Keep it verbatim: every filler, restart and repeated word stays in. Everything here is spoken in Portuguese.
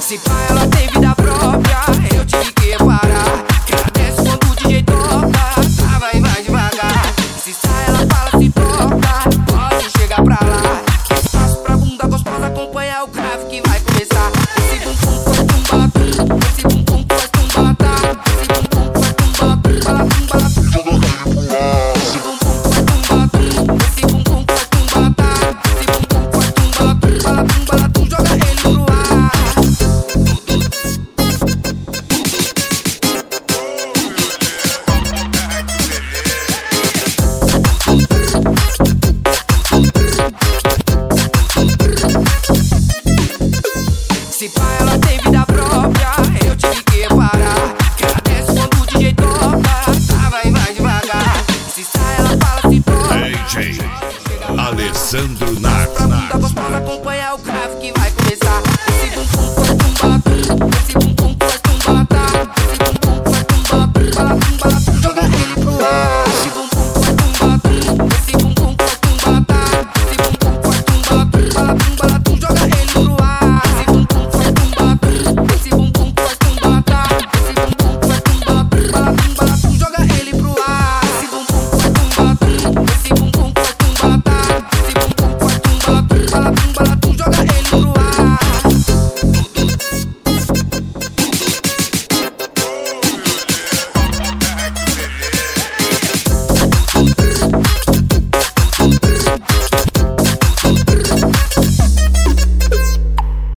Se pá, ela tem vida própria, eu tive que reparar. Que ela desce quando o D J toca, trava e vai devagar. Se sai, ela fala, se toca, pode chegar pra lá. Espaço pra bunda gostosa, acompanha o grave que vai começar. Esse bumbum faz tumba-tum, esse bumbum faz tumba-tá. Esse bumbum faz tumba-tum, tumba-tum, tumba-tum. Esse bumbum faz tumba-tum, esse bumbum faz tumba-tá. Esse bumbum faz tumba-tum, tumba-tum, joga ele no ar. Se pá,